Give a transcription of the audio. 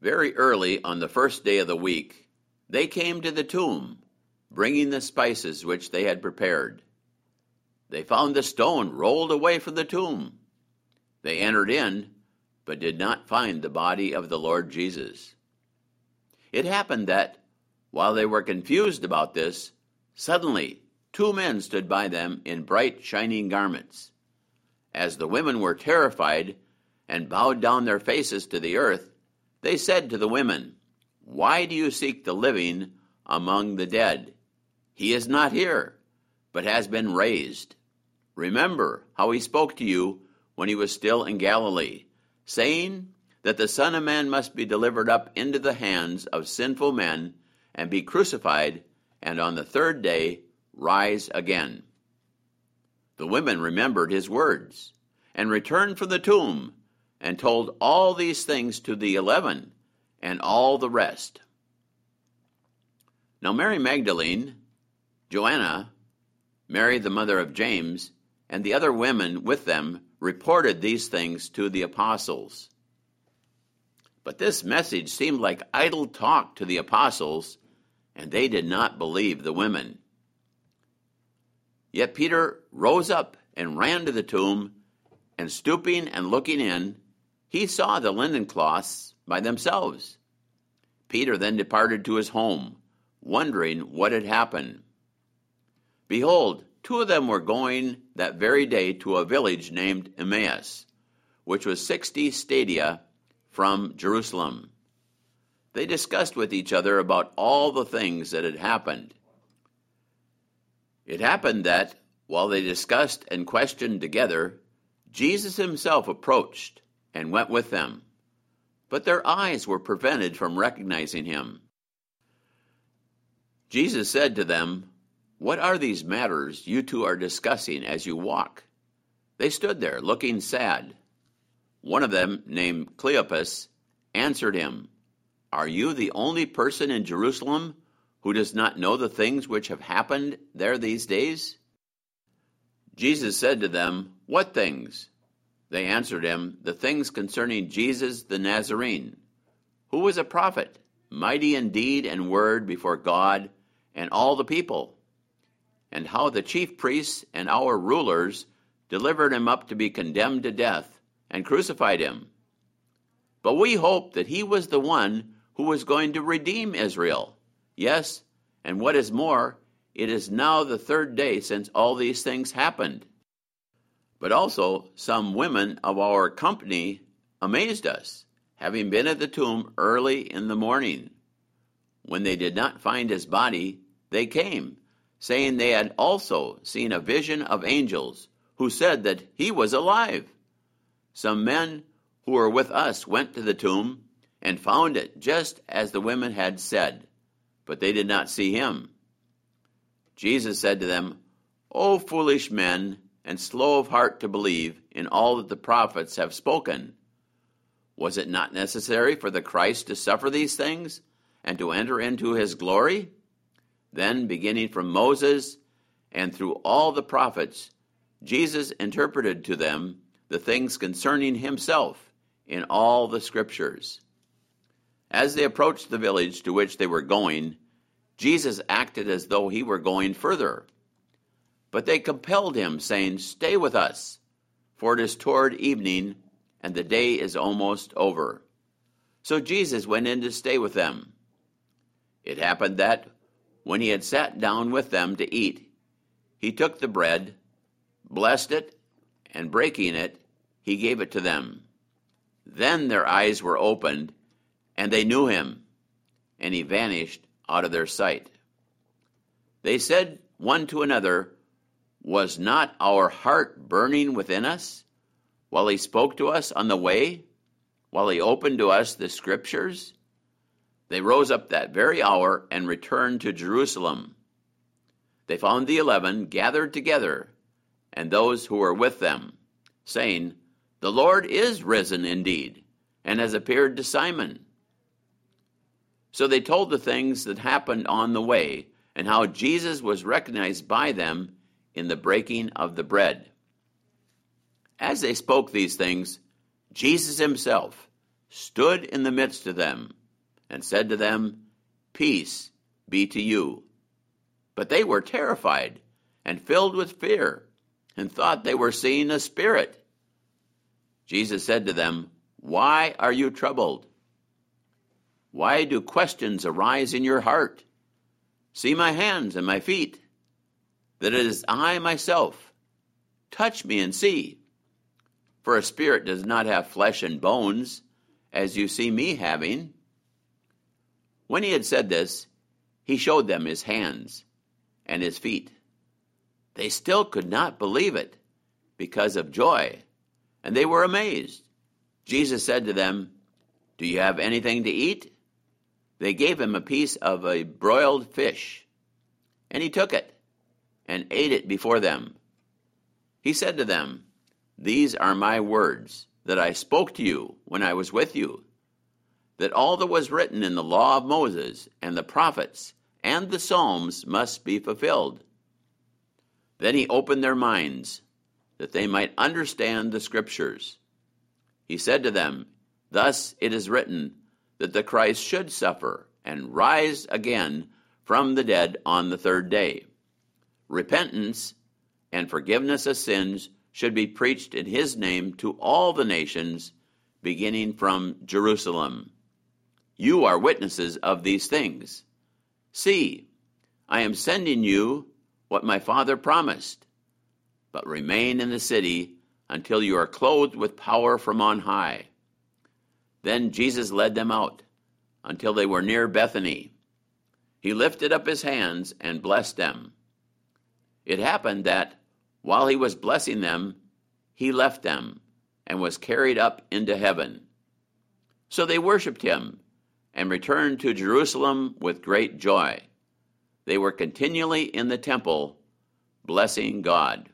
Very early on the first day of the week, they came to the tomb, bringing the spices which they had prepared. They found the stone rolled away from the tomb. They entered in, but did not find the body of the Lord Jesus. It happened that, while they were confused about this, suddenly 2 men stood by them in bright, shining garments. As the women were terrified and bowed down their faces to the earth, they said to the women, "Why do you seek the living among the dead? He is not here, but has been raised. Remember how he spoke to you when he was still in Galilee, saying that the Son of Man must be delivered up into the hands of sinful men and be crucified, and on the 3rd day rise again." The women remembered his words and returned from the tomb and told all these things to the 11 and all the rest. Now Mary Magdalene, Joanna, Mary the mother of James, and the other women with them reported these things to the apostles. But this message seemed like idle talk to the apostles, and they did not believe the women. Yet Peter rose up and ran to the tomb, and stooping and looking in, he saw the linen cloths by themselves. Peter then departed to his home, wondering what had happened. Behold, 2 of them were going that very day to a village named Emmaus, which was 60 stadia from Jerusalem. They discussed with each other about all the things that had happened. It happened that, while they discussed and questioned together, Jesus himself approached and went with them, but their eyes were prevented from recognizing him. Jesus said to them, "What are these matters you 2 are discussing as you walk?" They stood there, looking sad. One of them, named Cleopas, answered him, "Are you the only person in Jerusalem who does not know the things which have happened there these days?" Jesus said to them, "What things?" They answered him, "The things concerning Jesus the Nazarene, who was a prophet, mighty in deed and word before God and all the people, and how the chief priests and our rulers delivered him up to be condemned to death and crucified him. But we hoped that he was the one who was going to redeem Israel. Yes, and what is more, it is now the 3rd day since all these things happened." But also some women of our company amazed us, having been at the tomb early in the morning. When they did not find his body, they came, saying they had also seen a vision of angels, who said that he was alive. Some men who were with us went to the tomb and found it just as the women had said, but they did not see him. Jesus said to them, "O foolish men, and slow of heart to believe in all that the prophets have spoken. Was it not necessary for the Christ to suffer these things and to enter into his glory?" Then, beginning from Moses and through all the prophets, Jesus interpreted to them the things concerning himself in all the scriptures. As they approached the village to which they were going, Jesus acted as though he were going further. But they compelled him, saying, "Stay with us, for it is toward evening, and the day is almost over." So Jesus went in to stay with them. It happened that, when he had sat down with them to eat, he took the bread, blessed it, and breaking it, he gave it to them. Then their eyes were opened, and they knew him, and he vanished out of their sight. They said one to another, "Was not our heart burning within us while he spoke to us on the way, while he opened to us the scriptures?" They rose up that very hour and returned to Jerusalem. They found the 11 gathered together, and those who were with them, saying, "The Lord is risen indeed, and has appeared to Simon." So they told the things that happened on the way, and how Jesus was recognized by them in the breaking of the bread. As they spoke these things, Jesus himself stood in the midst of them, and said to them, "Peace be to you." But they were terrified and filled with fear, and thought they were seeing a spirit. Jesus said to them, "Why are you troubled? Why do questions arise in your heart? See my hands and my feet, that it is I myself. Touch me and see. For a spirit does not have flesh and bones, as you see me having." When he had said this, he showed them his hands and his feet. They still could not believe it because of joy, and they were amazed. Jesus said to them, "Do you have anything to eat?" They gave him a piece of a broiled fish, and he took it and ate it before them. He said to them, "These are my words that I spoke to you when I was with you, that all that was written in the law of Moses and the prophets and the Psalms must be fulfilled." Then he opened their minds, that they might understand the Scriptures. He said to them, "Thus it is written, that the Christ should suffer and rise again from the dead on the third day. Repentance and forgiveness of sins should be preached in his name to all the nations, beginning from Jerusalem. You are witnesses of these things. See, I am sending you what my Father promised, but remain in the city until you are clothed with power from on high." Then Jesus led them out until they were near Bethany. He lifted up his hands and blessed them. It happened that, while he was blessing them, he left them and was carried up into heaven. So they worshipped him and returned to Jerusalem with great joy. They were continually in the temple, blessing God.